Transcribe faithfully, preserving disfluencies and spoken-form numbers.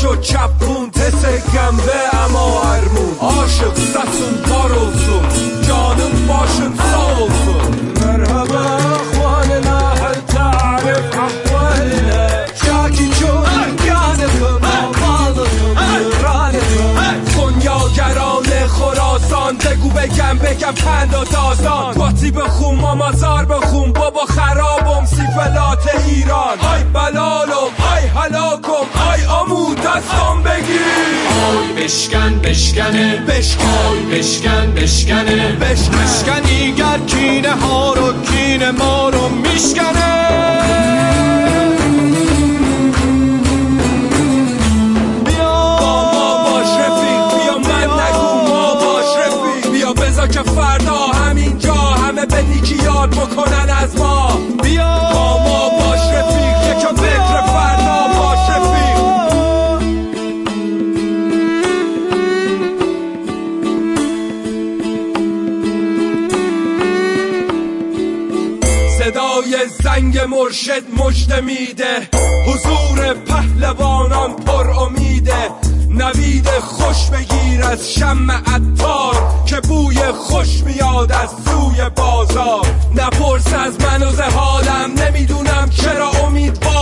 شد چپون تسه گنبه اما ارمون عاشق ستون پارولسون جانم باشن سالسون مرحبا اخواننا هل تعرف احوالنا شاکی چون یادتون آبادتون ایرانتون خونیاگران خراسان بگو بگم بگم پند و داستان باتی بخون مامازار بخون بابا خرابم سیفلات ایران آی بلالم آی هلاکم آی آمو دستم بگیر آی بشکن بشکنه بشکن آی بشکن بشکنه بشکنی گر کینه ها رو کینه ما رو میشکنه بیا با ما باش رفیق بیا من نگو ما باش رفیق بیا بذار که فردا همینجا همه به نیکی یاد بکنن از ما بیا با ما باش رفیق یکم فکر فردا باش رفیق صدای زنگ مرشد مژده میده حضور پهلوانان پر امیده نوید خوش بگیر از شمع عطار که بوی خوش میاد از سوی بازار نپرس از من و ز حالم نمیدونم چرا امیدوار